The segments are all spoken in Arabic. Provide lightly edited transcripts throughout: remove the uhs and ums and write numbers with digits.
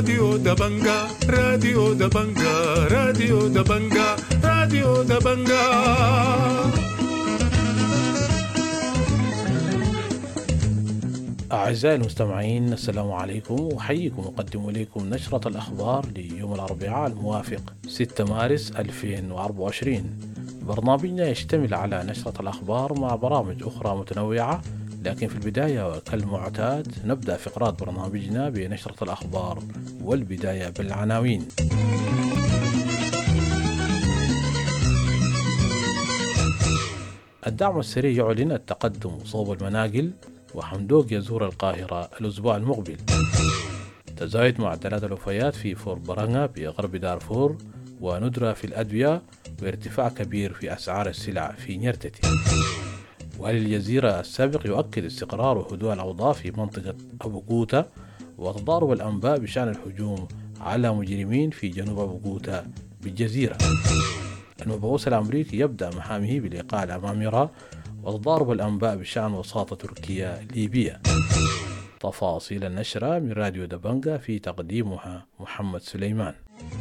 راديو دبنجا راديو دبنجا راديو دبنجا راديو دبنجا. أعزائي المستمعين، السلام عليكم، وحييكم وأقدم إليكم نشرة الأخبار ليوم الأربعاء الموافق 6 مارس 2024. برنامجنا يشتمل على نشرة الأخبار مع برامج أخرى متنوعة، لكن في البداية وكالمعتاد نبدأ فقرات برنامجنا بنشرة الأخبار، والبداية بالعناوين. الدعم السريع يعلن التقدم صوب المناقل، وحمدوق يزور القاهرة الأسبوع المقبل. تزايد معدلات الوفيات في فور برانغا بغرب دارفور، وندرة في الأدوية، وارتفاع كبير في أسعار السلع في نيرتتي. والي الجزيرة السابق يؤكد استقرار وهدوء الأوضاع في منطقة أبو قوتة، وتضارب الأنباء بشأن الهجوم على مجرمين في جنوب أبو قوتة بالجزيرة. المبعوث الأمريكي يبدأ مهامه بلقاء الأمامرة، وتضارب الأنباء بشأن وساطة تركيا ليبيا. تفاصيل النشرة من راديو دبنجا، في تقديمها محمد سليمان.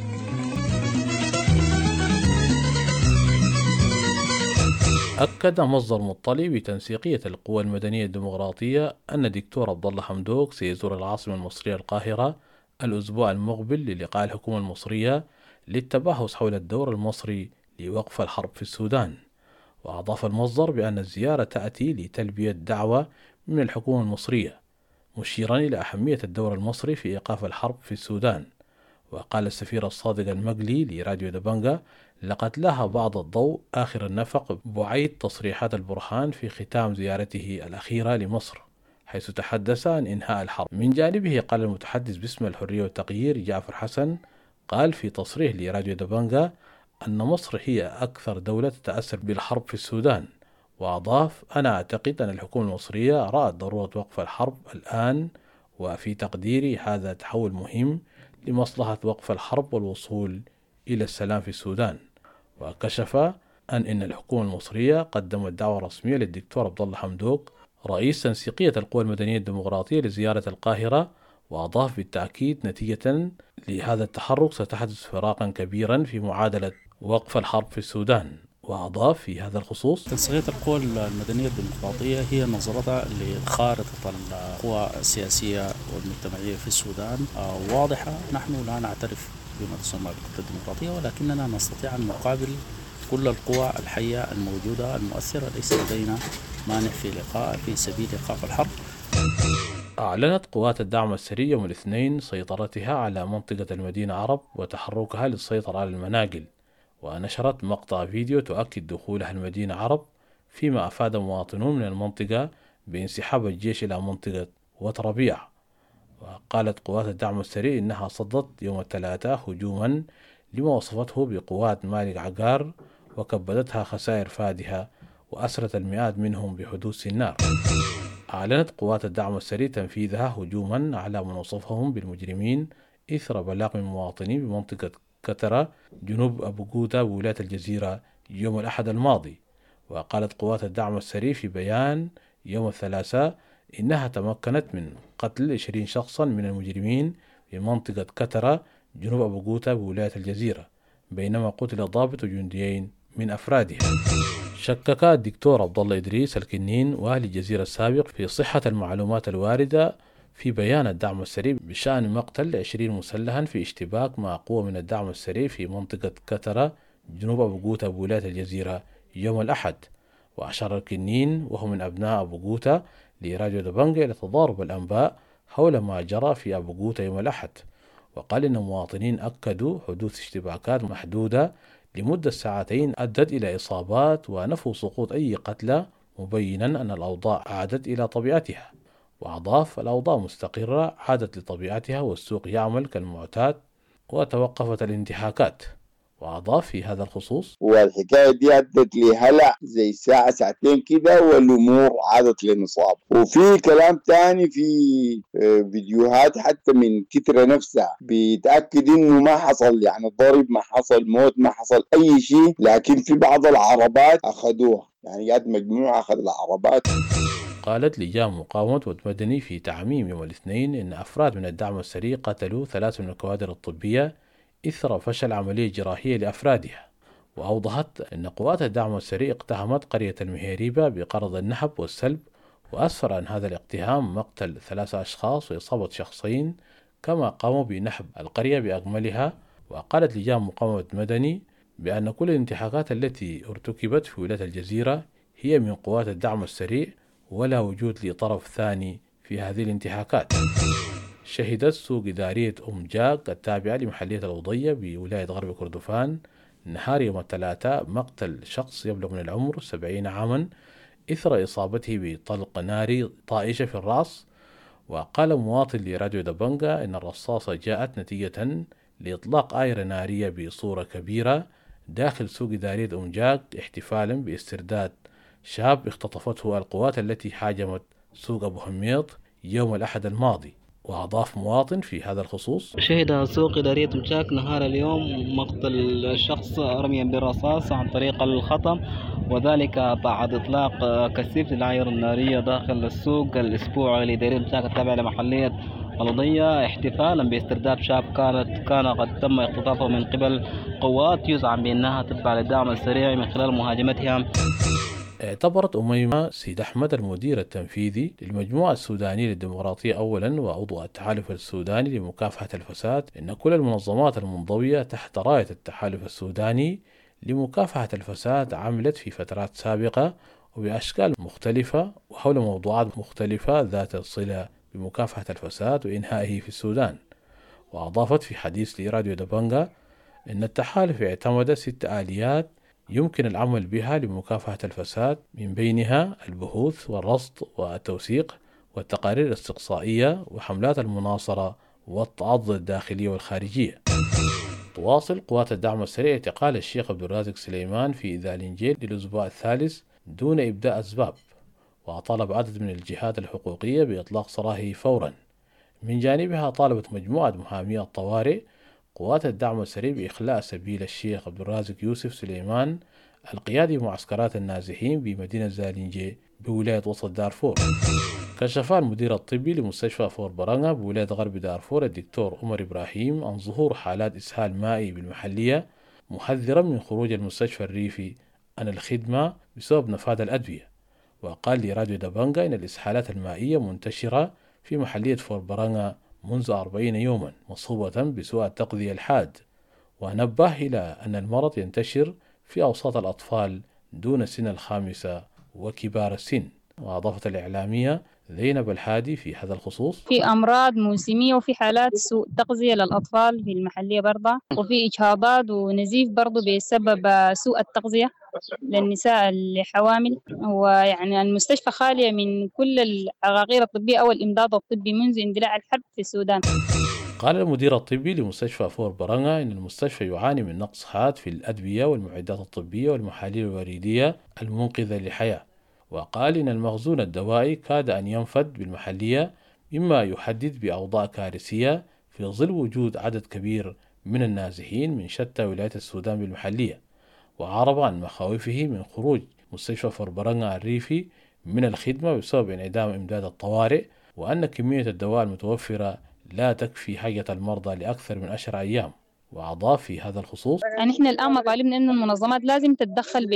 أكد مصدر مطلع بتنسيقية القوى المدنية الديمقراطية أن الدكتور عبد الله حمدوق سيزور العاصمة المصرية القاهرة الأسبوع المقبل للقاء الحكومة المصرية للتباحث حول الدور المصري لوقف الحرب في السودان. وأضاف المصدر بأن الزيارة تأتي لتلبية دعوة من الحكومة المصرية، مشيرا إلى أهمية الدور المصري في إيقاف الحرب في السودان. وقال السفير الصادق المقلي لراديو دبنجا: لقد لاها بعض الضوء آخر النفق بعيد تصريحات البرهان في ختام زيارته الأخيرة لمصر، حيث تحدث عن إنهاء الحرب. من جانبه قال المتحدث باسم الحرية والتغيير جعفر حسن، قال في تصريح لراديو دبنجا أن مصر هي أكثر دولة تتأثر بالحرب في السودان. وأضاف: أنا أعتقد أن الحكومة المصرية رأت ضرورة وقف الحرب الآن، وفي تقديري هذا تحول مهم لمصلحة وقف الحرب والوصول إلى السلام في السودان. وكشف أن الحكومة المصرية قدمت دعوة رسمية للدكتور عبد الله حمدوق رئيس تنسيقية القوى المدنية الديمقراطية لزيارة القاهرة. وأضاف بالتأكيد نتيجة لهذا التحرك ستحدث فراقا كبيرا في معادلة وقف الحرب في السودان. وأضاف في هذا الخصوص: تنسيقية القوى المدنية الديمقراطية هي نظرتها لخارطة القوى السياسية والمجتمعية في السودان واضحة. نحن لا نعترف بما تسمى بالقوى الديمقراطية، ولكننا نستطيع أن نقابل كل القوى الحية الموجودة المؤثرة. ليس لدينا مانع في سبيل إيقاف الحرب. أعلنت قوات الدعم السريع يوم الاثنين سيطرتها على منطقة المدينة عرب وتحركها للسيطرة على المناقل، ونشرت مقطع فيديو تؤكد دخولها المدينة عرب، فيما أفاد مواطنون من المنطقة بانسحاب الجيش إلى منطقة وتربيع. وقالت قوات الدعم السريع إنها صدت يوم الثلاثاء هجوما لما وصفته بقوات مالك عقار، وكبدتها خسائر فادحة، وأسرت المئات منهم بحدوث النار. أعلنت قوات الدعم السريع تنفيذها هجوما على من وصفهم بالمجرمين إثر بلاغ من مواطنين بمنطقة كترة جنوب أبو قوتة بولاية الجزيرة يوم الأحد الماضي. وقالت قوات الدعم السريع في بيان يوم الثلاثاء إنها تمكنت من قتل 20 شخصا من المجرمين في منطقة كترة جنوب أبو قوتة بولاية الجزيرة، بينما قتل ضابط وجنديين من أفرادها. شكك الدكتور عبد الله إدريس الكنين والي الجزيرة السابق في صحة المعلومات الواردة في بيان الدعم السريع بشأن مقتل 20 مسلحا في اشتباك مع قوة من الدعم السريع في منطقة كترة جنوب أبو قوتة بولاية الجزيرة يوم الأحد. وأشار الكنين وهو من أبناء أبو قوتة لراديو دبنجا إلى تضارب الأنباء حول ما جرى في أبو قوتة يوم الأحد، وقال إن المواطنين أكدوا حدوث اشتباكات محدودة لمدة ساعتين أدت إلى إصابات، ونفوا سقوط أي قتلى، مبينا أن الأوضاع عادت إلى طبيعتها. وأضاف: الأوضاع مستقرة عادت لطبيعتها، والسوق يعمل كالمعتاد، وتوقفت الانتهاكات. وأضاف في هذا الخصوص: والحكاية دي أدت لهلع زي ساعة ساعتين كده، والأمور عادت لنصاب. وفي كلام تاني في فيديوهات حتى من كترة نفسها بيتأكد إنه ما حصل يعني ضرب، ما حصل موت، ما حصل أي شيء، لكن في بعض العربات أخذوها، يعني جات مجموعة أخذ العربات. قالت لجان مقاومة مدني في تعميم يوم الاثنين إن أفراد من الدعم السريع قتلوا 3 من الكوادر الطبية إثر فشل عملية جراحية لأفرادها. وأوضحت أن قوات الدعم السريع اقتحمت قرية المهيريبة بقرض النهب والسلب، وأسفر عن هذا الاقتحام مقتل 3 أشخاص وإصابة شخصين، كما قاموا بنهب القرية بأكملها. وقالت لجان مقاومة مدني بأن كل الانتهاكات التي ارتكبت في ولاية الجزيرة هي من قوات الدعم السريع، ولا وجود لطرف ثاني في هذه الانتهاكات. شهدت سوق إدارية جاك التابعة لمحلية الوضية بولاية غرب كردفان نهار يوم الثلاثاء مقتل شخص يبلغ من العمر 70 عاما إثر إصابته بطلق ناري طائشة في الرأس. وقال مواطن لراديو دبنجا إن الرصاصة جاءت نتيجة لإطلاق آيرة نارية بصورة كبيرة داخل سوق إدارية جاك احتفالا باسترداد شاب اختطفته القوات التي هاجمت سوق أبو هميط يوم الأحد الماضي. وأضاف مواطن في هذا الخصوص: شهد سوق إدارية مشاك نهار اليوم مقتل شخص رميا بالرصاص عن طريق الخطم، وذلك بعد إطلاق كثيف للعير النارية داخل السوق الأسبوع لإدارية مشاك التابعة لمحلية الوضية احتفالا باسترداد شاب كان قد تم اختطافه من قبل قوات يزعم بأنها تتبع للدعم السريع من خلال مهاجمتها. اعتبرت أميمة سيد أحمد المدير التنفيذي للمجموعة السودانية للديمقراطية أولا وعضو التحالف السوداني لمكافحة الفساد إن كل المنظمات المنضوية تحت راية التحالف السوداني لمكافحة الفساد عملت في فترات سابقة وبأشكال مختلفة وحول موضوعات مختلفة ذات الصلة بمكافحة الفساد وإنهائه في السودان. وأضافت في حديث لراديو دبنجا إن التحالف اعتمد 6 آليات يمكن العمل بها لمكافحة الفساد، من بينها البحوث والرصد والتوثيق والتقارير الاستقصائية وحملات المناصرة والتعضد الداخلية والخارجية. تواصل قوات الدعم السريع اعتقال الشيخ عبد الرازق سليمان في إذالنجيل للأسبوع الثالث دون إبداء أسباب، وطالب عدد من الجهات الحقوقية بإطلاق سراحه فورا. من جانبها طالبت مجموعة محامي الطوارئ قوات الدعم السريع بإخلاء سبيل الشيخ عبد الرازق يوسف سليمان القيادي بمعسكرات النازحين بمدينة زالينجي بولاية وسط دارفور. كشف المدير الطبي لمستشفى فور برانغا بولاية غرب دارفور الدكتور عمر إبراهيم عن ظهور حالات إسهال مائي بالمحلية، محذرا من خروج المستشفى الريفي عن الخدمة بسبب نفاذ الأدوية. وقال لراديو دبنجا إن الإسهالات المائية منتشرة في محلية فور برانغا منذ 40 يوما مصحوبة بسوء التغذية الحاد. ونبه إلى أن المرض ينتشر في أوساط الأطفال دون سن 5 وكبار السن. وأضافت الإعلامية زينب الحادي في هذا الخصوص: في أمراض موسمية وفي حالات سوء تغذية للأطفال في المحلية برضه، وفي إجهاضات ونزيف برضه بسبب سوء التغذية للنساء اللي حوامل. ويعني المستشفى خالية من كل العقاقير الطبية أو الإمداد الطبي منذ اندلاع الحرب في السودان. قال المدير الطبي لمستشفى فور برانغا إن المستشفى يعاني من نقص حاد في الأدوية والمعدات الطبية والمحاليل الوريدية المنقذة للحياة. وقال إن المخزون الدوائي كاد أن ينفد بالمحلية، مما يحدد بأوضاع كارثية في ظل وجود عدد كبير من النازحين من شتى ولايات السودان بالمحلية. وعرب عن مخاوفه من خروج مستشفى فور برانغا الريفي من الخدمة بسبب انعدام إمداد الطوارئ، وأن كمية الدواء المتوفرة لا تكفي حاجة المرضى لأكثر من 10 أيام. وأضاف في هذا الخصوص: يعني إحنا الآن مطالبنا إنه المنظمات لازم تتدخل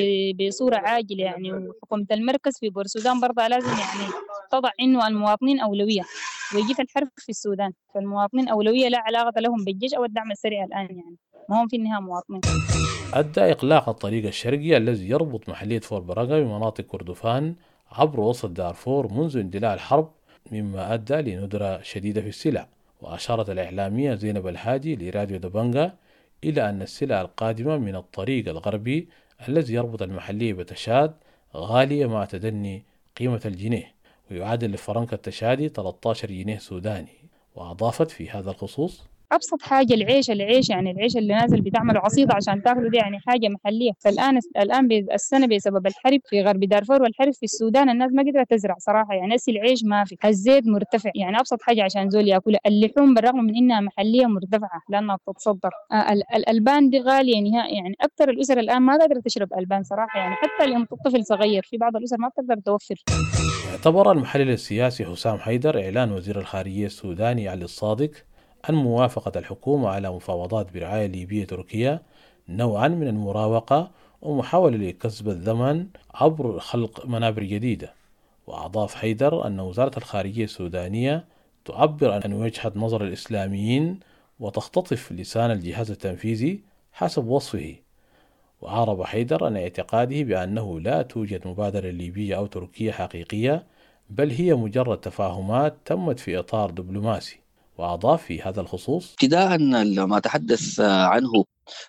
بصورة عاجلة يعني، وحكومة المركز في بورسودان برضه لازم يعني تضع إنه المواطنين أولوية، ويجي الحرب في السودان فالمواطنين أولوية لا علاقة لهم بالجيش أو الدعم السريع الآن، يعني ما هم في النهاية مواطنين. أدى إغلاق الطريق الشرقي الذي يربط محلية فور برانغا بمناطق كردفان عبر وسط دارفور منذ اندلاع الحرب، مما أدى لندرة شديدة في السلع. وأشارت الإعلامية زينب الحادي لراديو دبنجا إلى أن السلع القادمة من الطريق الغربي الذي يربط المحلية بتشاد غالية مع تدني قيمة الجنيه، ويعادل لفرنك التشادي 13 جنيه سوداني. وأضافت في هذا الخصوص: أبسط حاجة العيش يعني العيش اللي نازل بتعملوا عصيدة عشان تاكلوا دي يعني حاجة محلية. فالآن السنة بسبب الحرب في غرب دارفور والحرب في السودان الناس ما قدرت تزرع صراحة، يعني هسه العيش ما في، الزيت مرتفع، يعني أبسط حاجة عشان زول ياكلها. اللحوم بالرغم من إنها محلية مرتفعة لأنها بتتصدر. الألبان دي غالية نهائي، يعني أكثر الأسر الآن ما قادرة تشرب ألبان صراحة، يعني حتى اللي طفل صغير في بعض الأسر ما بتقدر توفر. اعتبر المحلل السياسي حسام حيدر إعلان وزير الخارجية السوداني علي الصادق عن موافقة الحكومة على مفاوضات برعاية ليبية تركيا نوعا من المراوغة ومحاولة لكسب الزمن عبر خلق منابر جديدة. وأضاف حيدر أن وزارة الخارجية السودانية تعبر عن وجهة نظر الإسلاميين وتختطف لسان الجهاز التنفيذي حسب وصفه. وعارض حيدر عن اعتقاده بأنه لا توجد مبادرة ليبية أو تركية حقيقية، بل هي مجرد تفاهمات تمت في إطار دبلوماسي. وأضاف في هذا الخصوص: ابتداء ما تحدث عنه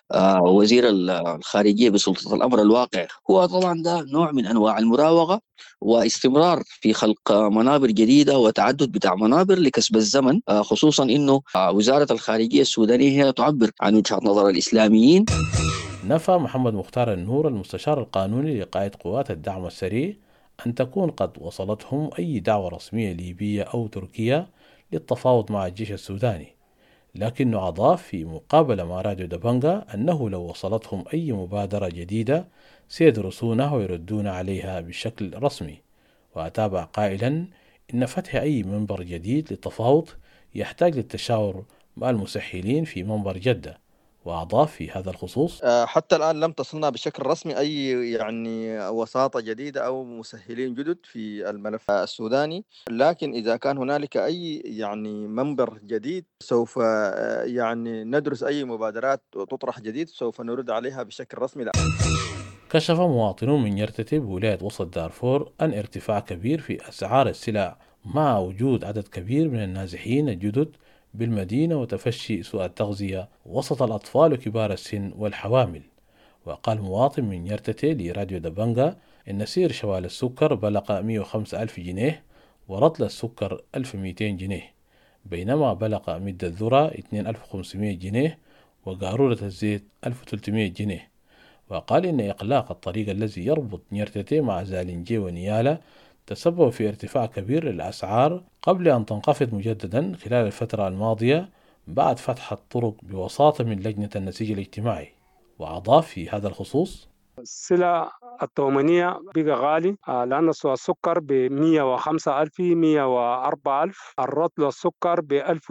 وزير الخارجية بسلطة الأمر الواقع هو طبعا ده نوع من أنواع المراوغة واستمرار في خلق منابر جديدة وتعدد بتاع منابر لكسب الزمن، خصوصا أنه وزارة الخارجية السودانية هي تعبر عن وجهة نظر الإسلاميين. نفى محمد مختار النور المستشار القانوني لقائد قوات الدعم السريع أن تكون قد وصلتهم أي دعوة رسمية ليبية أو تركيا للتفاوض مع الجيش السوداني، لكنه أضاف في مقابلة مع راديو دبنجا أنه لو وصلتهم أي مبادرة جديدة سيدرسونها ويردون عليها بشكل رسمي. وأتابع قائلا إن فتح أي منبر جديد للتفاوض يحتاج للتشاور مع المسحلين في منبر جدة. وأضاف في هذا الخصوص: حتى الآن لم تصلنا بشكل رسمي أي وساطة جديدة أو مسهلين جدد في الملف السوداني، لكن إذا كان هنالك أي منبر جديد سوف ندرس أي مبادرات تطرح جديد سوف نرد عليها بشكل رسمي. كشف مواطنون من يرتتي بولاية وسط دارفور عن ارتفاع كبير في أسعار السلع مع وجود عدد كبير من النازحين الجدد بالمدينة وتفشي سوء التغذية وسط الأطفال وكبار السن والحوامل. وقال مواطن من يرتتي لراديو دبنجا إن سعر شوال السكر بلغ 105,000 جنيه ورطل السكر 1200 جنيه، بينما بلغ مد الذرة 2500 جنيه وقارورة الزيت 1300 جنيه. وقال إن إغلاق الطريق الذي يربط نيرتتي مع زالنجي ونيالا تسبب في ارتفاع كبير للأسعار قبل أن تنخفض مجددا خلال الفترة الماضية بعد فتح الطرق بوساطة من لجنة النسيج الاجتماعي. وأضاف في هذا الخصوص: السلع الثمنية بقى غالي لأن السكر ب105,000 104,000، الرطل السكر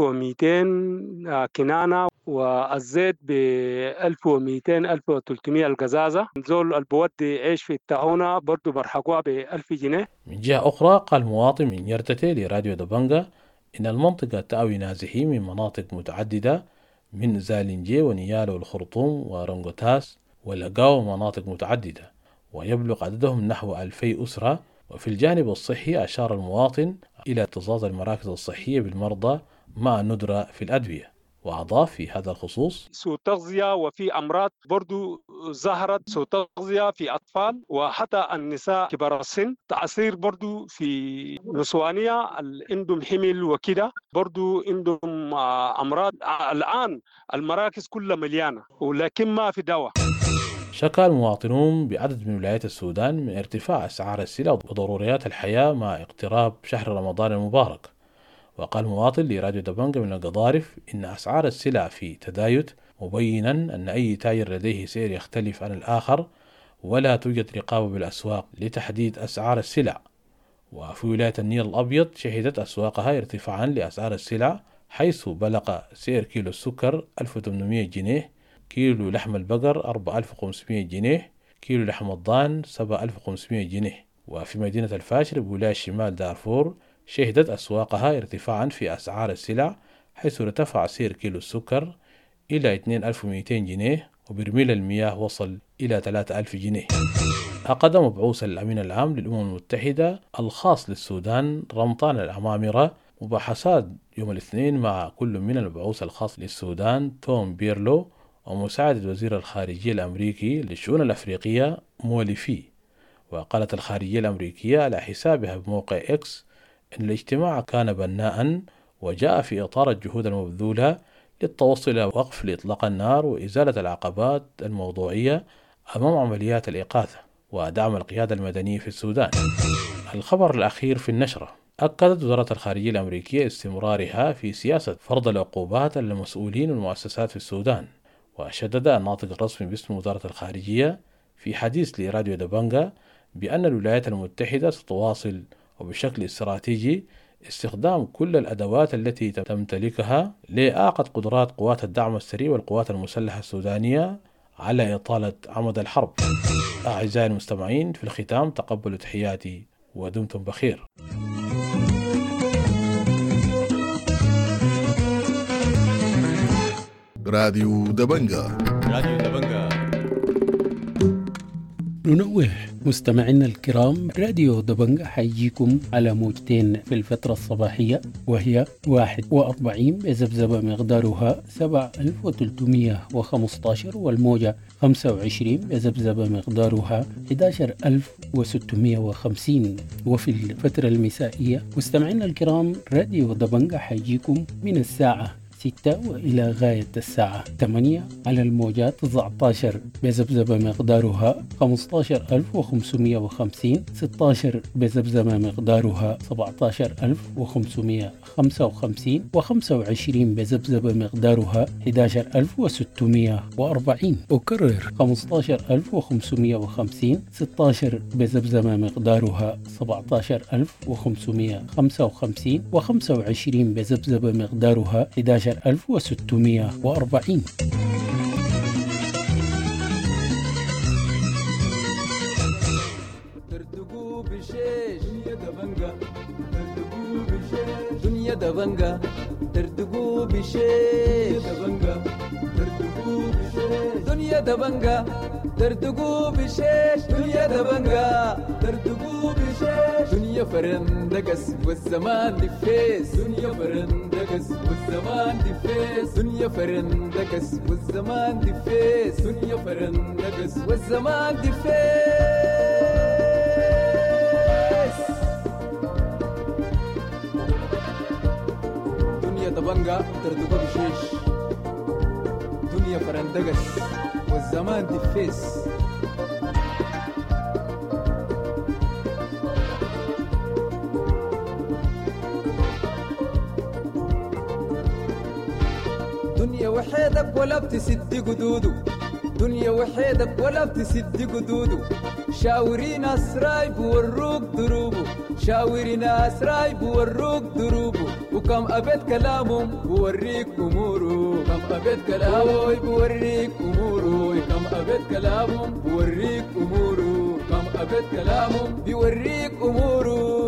ب1200 كنانة، والزيت ب1200 1300 القزازة. زول البودي عيش في التهونة برضو برحقوها ب1000 جنيه. من جهة أخرى قال مواطن من يرتتي لراديو دبنجا إن المنطقة تأوي نازحين من مناطق متعددة من زالنجي ونيالا والخرطوم ورنغوتاس ولقاو مناطق متعددة ويبلغ عددهم نحو 2000 أسرة. وفي الجانب الصحي أشار المواطن إلى اكتظاظ المراكز الصحية بالمرضى مع ندرة في الأدوية. وأضاف في هذا الخصوص: سوء تغذية وفي أمراض برضو ظهرت، سوء تغذية في أطفال وحتى النساء كبار السن، تعصير برضو في نسوانية عندهم حمل وكده، برضو عندهم أمراض. الآن المراكز كلها مليانة ولكن ما في دواء. شكى المواطنون بعدد من ولايات السودان من ارتفاع أسعار السلع وضروريات الحياة مع اقتراب شهر رمضان المبارك. وقال مواطن لراديو دبنجا من القضارف إن أسعار السلع في تدايت، مبينا أن أي تاجر لديه سعر يختلف عن الآخر ولا توجد رقابة بالأسواق لتحديد أسعار السلع. وفي ولاية النيل الأبيض شهدت أسواقها ارتفاعا لأسعار السلع، حيث بلغ سعر كيلو السكر 1800 جنيه، كيلو لحم البقر 4500 جنيه، كيلو لحم الضان 7500 جنيه. وفي مدينة الفاشر بولاية شمال دارفور شهدت أسواقها ارتفاعا في أسعار السلع، حيث ارتفع سعر كيلو السكر إلى 2200 جنيه وبرميل المياه وصل إلى 3000 جنيه. عقد مبعوث الأمين العام للأمم المتحدة الخاص للسودان رمضان العمامرة مباحثات يوم الاثنين مع كل من المبعوث الخاص للسودان توم بيرلو ومساعد وزير الخارجية الأمريكي للشؤون الأفريقية موليفي. وقالت الخارجية الأمريكية على حسابها بموقع إكس أن الاجتماع كان بناء وجاء في إطار الجهود المبذولة للتوصل إلى وقف لإطلاق النار وإزالة العقبات الموضوعية أمام عمليات الإغاثة ودعم القيادة المدنية في السودان. الخبر الأخير في النشرة: أكدت وزارة الخارجية الأمريكية استمرارها في سياسة فرض العقوبات على المسؤولين والمؤسسات في السودان. وشدد الناطق الرسمي باسم وزارة الخارجية في حديث لراديو دبنجا بأن الولايات المتحدة ستواصل وبشكل استراتيجي استخدام كل الأدوات التي تمتلكها لإعاقة قدرات قوات الدعم السريع والقوات المسلحة السودانية على إطالة عمد الحرب. أعزائي المستمعين، في الختام تقبلوا تحياتي ودمتم بخير. راديو دبنجا. راديو دبنجا. ننوه مستمعينا الكرام، راديو دبنجا حيجيكم على موجتين في الفترة الصباحية، وهي 41 بذبذبة مقدارها 7315، والموجة 25 بذبذبة مقدارها 11650. وفي الفترة المسائية مستمعينا الكرام، راديو دبنجا حيجيكم من الساعة 6 وإلى غاية الساعة 8 على الموجات 19 بذبذبة مقدارها 15550، 16 بذبذبة مقدارها 17555، و25 بذبذبة مقدارها 11640. أكرر: 15550، 16 بذبذبة مقدارها 17555، و25 بذبذبة مقدارها 11640. دنيا دبنجا تردقوا بشيش دنيا دبنجا تردقوا بشيش دنيا دبنجا تردقوا بشيش دنيا فرندقس والزمان دفيس دنيا فرندقس والزمان دفيس دنيا فرندقس والزمان دفيس دنيا فرندقس والزمان دفيس. دبنجا تردقوا بشيش دنيا فرندقس والزمان دفيس. دنيا وحيدك ولا بتسد قدودو دنيا وحيدك ولا بتسد قدودو شاوري ناس راي بوروك دروبو شاوري ناس راي بوروك دروبو وكم أبد كلامهم بوريك أمورو كم أبد كلامهم بوريك أمورو كم أبد كلامهم بوريك أمورو كم أبد كلامهم بوريك أمورو.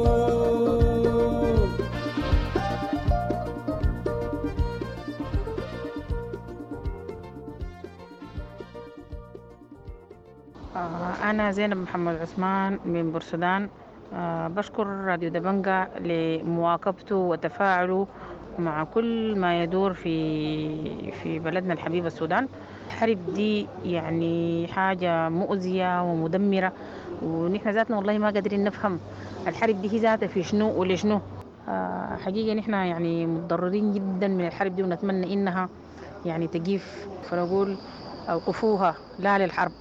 أنا زينب محمد عثمان من بورسودان. بشكر راديو دبنجا لمواكبته وتفاعله مع كل ما يدور في بلدنا الحبيب السودان. الحرب دي يعني حاجة مؤذية ومدمرة، ونحن ذاتنا والله ما قادرين نفهم الحرب دي هي ذاتها في شنو ولشنو. حقيقة نحن يعني متضررين جدا من الحرب دي، ونتمنى إنها يعني تجيف، فنقول أوقفوها لا للحرب.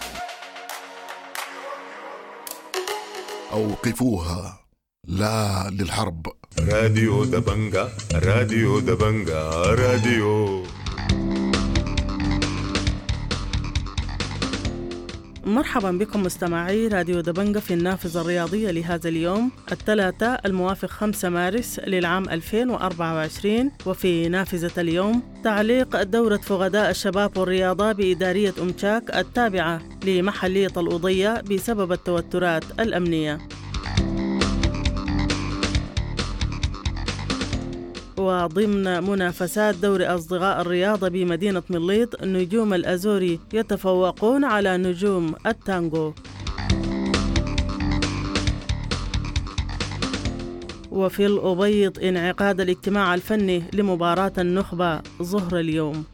أوقفوها لا للحرب. راديو دبنجا راديو دبنجا راديو. مرحبا بكم مستمعي راديو دبنجا في النافذة الرياضية لهذا اليوم الثلاثاء الموافق 5 مارس للعام 2024. وفي نافذة اليوم تعليق دورة فقداء الشباب والرياضة بإدارية أمتشاك التابعة لمحلية الأوضية بسبب التوترات الأمنية. وضمن منافسات دوري أصدقاء الرياضة بمدينة مليط، نجوم الأزوري يتفوقون على نجوم التانغو. وفي الأبيض انعقاد الاجتماع الفني لمباراة النخبة ظهر اليوم.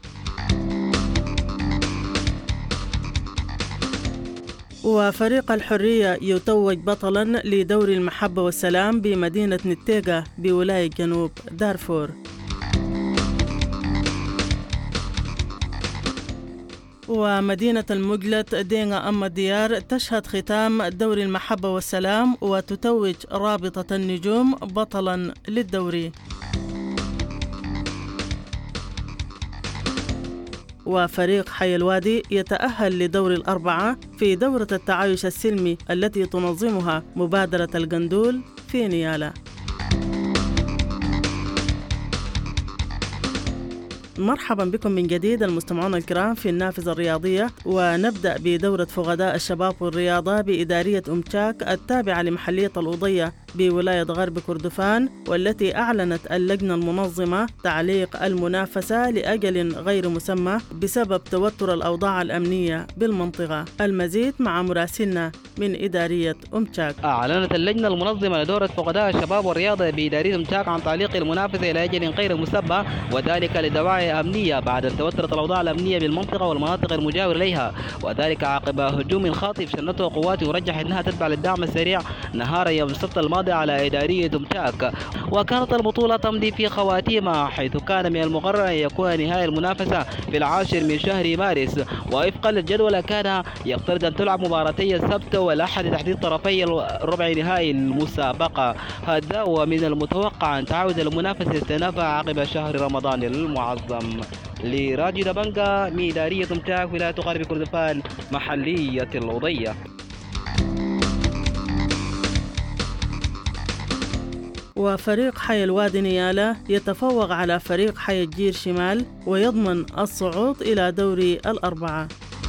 وفريق الحرية يتوج بطلاً لدوري المحبة والسلام بمدينة نتيجة بولاية جنوب دارفور. ومدينة المجلت دينغا أم الديار تشهد ختام دوري المحبة والسلام وتتوج رابطة النجوم بطلا للدوري. وفريق حي الوادي يتأهل لدور الأربعة في دورة التعايش السلمي التي تنظمها مبادرة القندول في نيالا. مرحبا بكم من جديد المستمعون الكرام في النافذة الرياضية، ونبدأ بدورة فقداء الشباب والرياضة بإدارية أمتشاك التابعة لمحلية الأوضية بولاية غرب كردفان، والتي أعلنت اللجنة المنظمة تعليق المنافسة لأجل غير مسمى بسبب توتر الأوضاع الأمنية بالمنطقة. المزيد مع مراسلنا من إدارية أمتشاك. أعلنت اللجنة المنظمة لدورة فقداء الشباب والرياضة بإدارية أمتشاك عن تعليق المنافسة إلى أجل غير مسمى، وذلك لدواعي أمنية بعد توترت الأوضاع الأمنية بالمنطقة والمناطق المجاورة إليها، وذلك عقب هجوم خاطف شنته قوات يرجح أنها تتبع للدعم السريع نهار يوم السبت الماضي على إدارية أمتشاك. وكانت البطولة تمضي في خواتيمها، حيث كان من المقرر أن يكون نهاية المنافسة في 10 من شهر مارس، ووفقا للجدول كان يفترض أن تلعب مباراتي السبت والأحد تحديد طرفي الربع نهائي المسابقة. هذا ومن المتوقع أن تعود المنافسة استئنافها عقب شهر رمضان المعظم. لراديو دبنجا من إدارية أمتشاك ولاية غرب كردفان محلية الأوضية. وفريق حي الوادي نيالا يتفوق على فريق حي الجير شمال ويضمن الصعود إلى دوري الأربعة.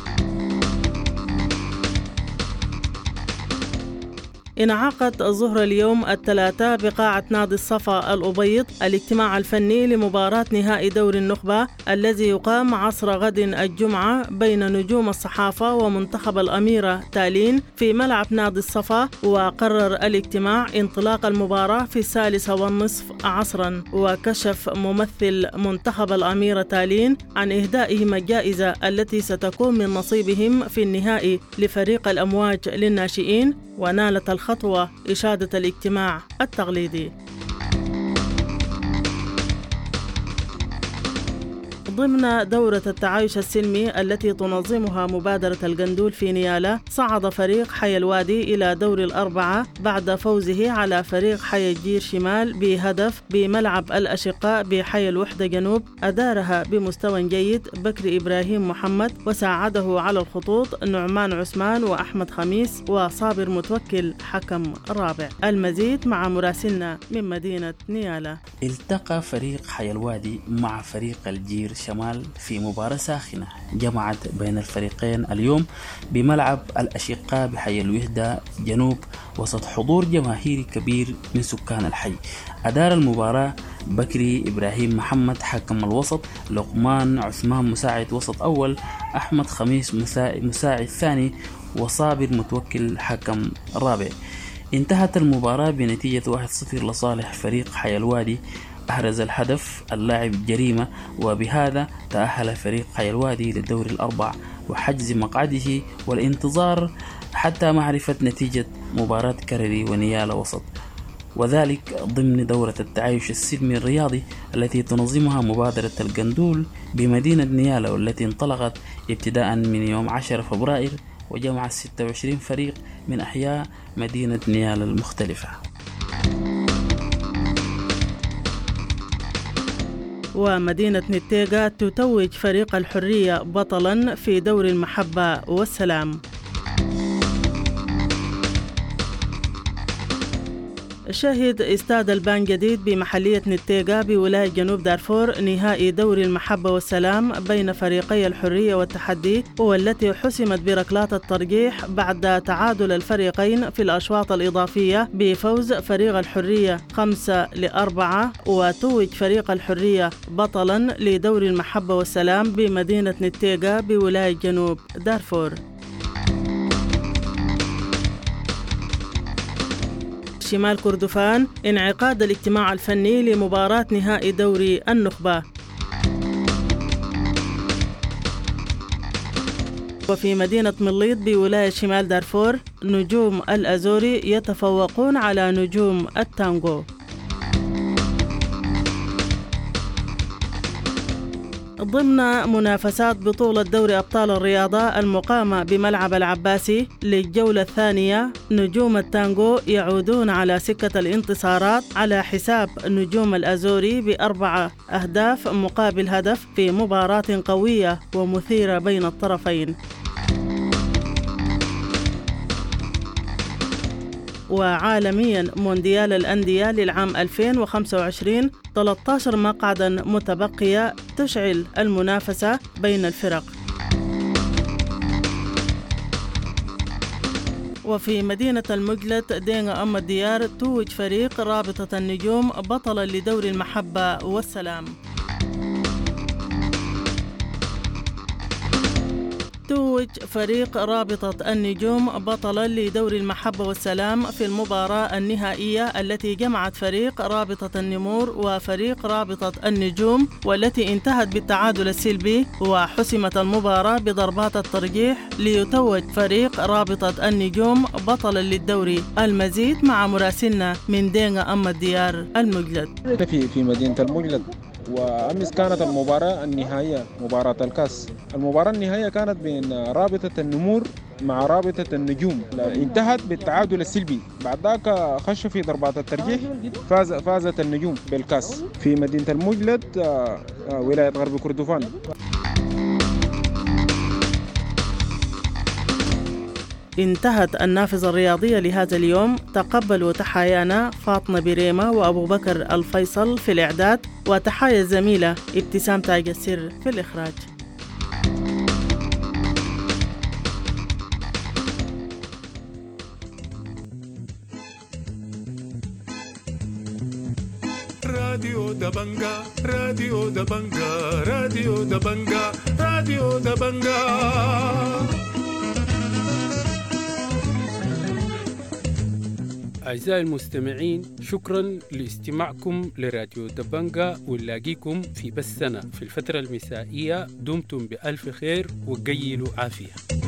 انعقد الظهر اليوم الثلاثاء بقاعة نادي الصفا الأبيض الاجتماع الفني لمباراة نهائي دوري النخبة الذي يقام عصر غد الجمعة بين نجوم الصحافة ومنتخب الأميرة تالين في ملعب نادي الصفا. وقرر الاجتماع انطلاق المباراة في 1:30 عصرا، وكشف ممثل منتخب الأميرة تالين عن إهدائهم الجائزة التي ستكون من نصيبهم في النهائي لفريق الأمواج للناشئين، ونالت الخطوة إشادة الاجتماع التقليدي. ضمن دورة التعايش السلمي التي تنظمها مبادرة القندول في نيالا، صعد فريق حي الوادي إلى دور الأربعة بعد فوزه على فريق حي الجير شمال بهدف بملعب الأشقاء بحي الوحدة جنوب، أدارها بمستوى جيد بكر إبراهيم محمد، وساعده على الخطوط نعمان عثمان وأحمد خميس وصابر متوكل حكم رابع. المزيد مع مراسلنا من مدينة نيالا. التقى فريق حي الوادي مع فريق الجير شمال في مباراة ساخنة جمعت بين الفريقين اليوم بملعب الأشقاء بحي الوحدة جنوب وسط حضور جماهيري كبير من سكان الحي. أدار المباراة بكري إبراهيم محمد حكم الوسط، لقمان عثمان مساعد وسط أول، أحمد خميس مساعد ثاني، وصابر متوكل حكم رابع. انتهت المباراة بنتيجة 1-0 لصالح فريق حي الوادي. أحرز الهدف اللاعب جريمة، وبهذا تأهل فريق حي الوادي للدور الأربع وحجز مقعده والانتظار حتى معرفة نتيجة مباراة كرري ونيالا وسط، وذلك ضمن دورة التعايش السلمي الرياضي التي تنظمها مبادرة القندول بمدينة نيالا، والتي انطلقت ابتداء من يوم 10 فبراير وجمعت 26 فريق من أحياء مدينة نيالا المختلفة. ومدينة نتيجة تتوج فريق الحرية بطلا في دور المحبة والسلام. شهد استاد البان جديد بمحلية نتيجة بولاية جنوب دارفور نهائي دوري المحبة والسلام بين فريقي الحرية والتحدي، والتي حسمت بركلات الترجيح بعد تعادل الفريقين في الأشواط الإضافية بفوز فريق الحرية 5-4، وتوج فريق الحرية بطلا لدوري المحبة والسلام بمدينة نتيجة بولاية جنوب دارفور. شمال كردفان انعقاد الاجتماع الفني لمباراة نهائي دوري النخبة. وفي مدينة مليط بولاية شمال دارفور نجوم الأزوري يتفوقون على نجوم التانغو. ضمن منافسات بطولة دوري أبطال الرياضة المقامة بملعب العباسي للجولة الثانية، نجوم التانغو يعودون على سكة الانتصارات على حساب نجوم الأزوري ب4 أهداف مقابل هدف في مباراة قوية ومثيرة بين الطرفين. وعالميا مونديال الأندية للعام 2025 13 مقعدا متبقية تشعل المنافسة بين الفرق. وفي مدينة المجلد دينغا أم الديار توج فريق رابطة النجوم بطلا لدوري المحبة والسلام. توج فريق رابطة النجوم بطلا لدوري المحبة والسلام في المباراة النهائية التي جمعت فريق رابطة النمور وفريق رابطة النجوم، والتي انتهت بالتعادل السلبي، وحسمت المباراة بضربات الترجيح ليتوج فريق رابطة النجوم بطلا للدوري. المزيد مع مراسلنا من دينغا أم الديار المجلد. في مدينة المجلد، وأمس كانت المباراة النهائية مباراة الكاس. المباراة النهائية كانت بين رابطة النمور مع رابطة النجوم، انتهت بالتعادل السلبي، بعد ذاك خشوا في ضربات الترجيح، فازت النجوم بالكاس في مدينة المجلد ولاية غرب كردفان. انتهت النافذة الرياضية لهذا اليوم. تقبلوا تحايانا فاطمة بريمة وأبو بكر الفيصل في الإعداد، وتحايا الزميلة ابتسام تاج السر في الإخراج. راديو دبنجا راديو دبنجا راديو دبنجا راديو دبنجا. أعزائي المستمعين، شكرا لاستماعكم لراديو دبنجا، ونلاقيكم في بثنا في الفترة المسائية. دمتم بألف خير وقيلوا عافية.